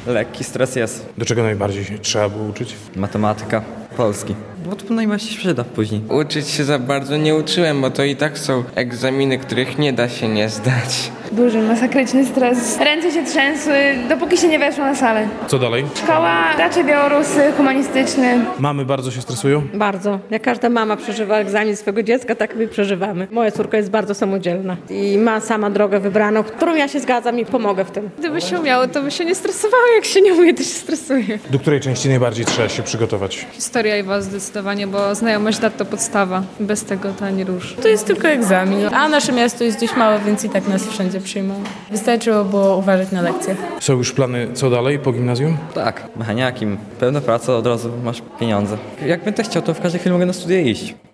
Lekki stres jest. Do czego najbardziej się trzeba było uczyć? Matematyka, polski. Bo to najbardziej się przyda później. Uczyć się za bardzo nie uczyłem, bo to i tak są egzaminy, których nie da się nie zdać. Duży, masakryczny stres. Ręce się trzęsły, dopóki się nie weszło na salę. Co dalej? Szkoła, raczej białorusy, humanistyczny. Mamy bardzo się stresują? Bardzo. Jak każda mama przeżywa egzamin swojego dziecka, tak my przeżywamy. Moja córka jest bardzo samodzielna i ma sama drogę wybraną, którą ja się zgadzam i pomogę w tym. Gdyby się umiało, to by się nie stresowało, jak się nie umie, to się stresuje. Do której części najbardziej trzeba się przygotować? Historia i was zdecydowanie, bo znajomość dat to podstawa. Bez tego to ani rusz. To jest tylko egzamin, a nasze miasto jest dość małe, więc i tak nas wszędzie przyjmą. Wystarczyło było uważać na lekcjach. Są już plany co dalej po gimnazjum? Tak, mechaniakiem, pełna praca, od razu masz pieniądze. Jak będę chciał, to w każdej chwili mogę na studia iść.